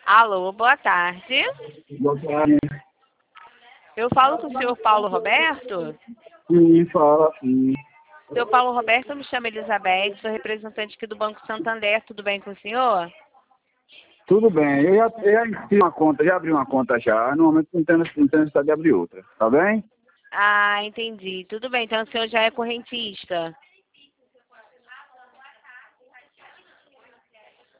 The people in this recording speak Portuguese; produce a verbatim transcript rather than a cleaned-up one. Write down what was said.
Alô, boa tarde. Boa tarde. Eu falo com o senhor Paulo Roberto? Sim, fala sim. Seu Paulo Roberto, eu me chamo Elizabeth, sou representante aqui do Banco Santander, tudo bem com o senhor? Tudo bem, eu já, eu já abri uma conta, já abri uma conta já. No momento não tenho, não tenho necessidade de abrir outra, tá bem? Ah, entendi. Tudo bem, então o senhor já é correntista.